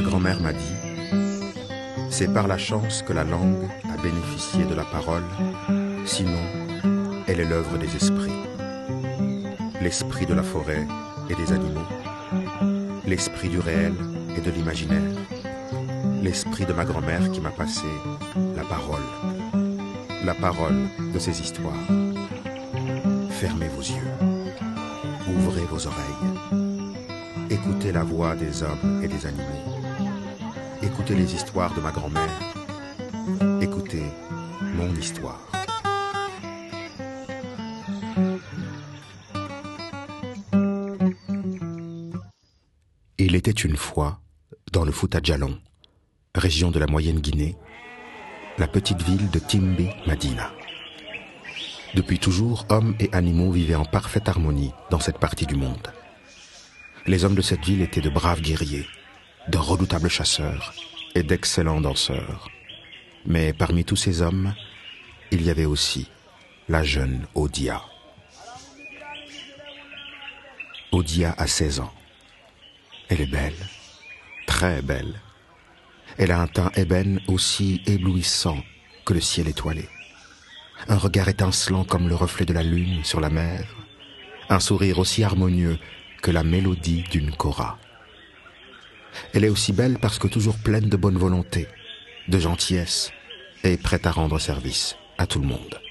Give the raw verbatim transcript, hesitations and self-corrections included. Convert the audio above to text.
grand-mère m'a dit, c'est par la chance que la langue a bénéficié de la parole, sinon elle est l'œuvre des esprits. L'esprit de la forêt et des animaux, l'esprit du réel et de l'imaginaire, l'esprit de ma grand-mère qui m'a passé la parole, la parole de ces histoires. Fermez vos yeux, ouvrez vos oreilles, écoutez la voix des hommes et des animaux, écoutez les histoires de ma grand-mère, écoutez mon histoire. Il était une fois, dans le Fouta Djallon, région de la Moyenne-Guinée, la petite ville de Timbi Madina. Depuis toujours, hommes et animaux vivaient en parfaite harmonie dans cette partie du monde. Les hommes de cette ville étaient de braves guerriers, de redoutables chasseurs et d'excellents danseurs. Mais parmi tous ces hommes, il y avait aussi la jeune Odia. Odia a seize ans. Elle est belle, très belle. Elle a un teint ébène aussi éblouissant que le ciel étoilé. Un regard étincelant comme le reflet de la lune sur la mer. Un sourire aussi harmonieux que la mélodie d'une kora. Elle est aussi belle parce que toujours pleine de bonne volonté, de gentillesse et prête à rendre service à tout le monde.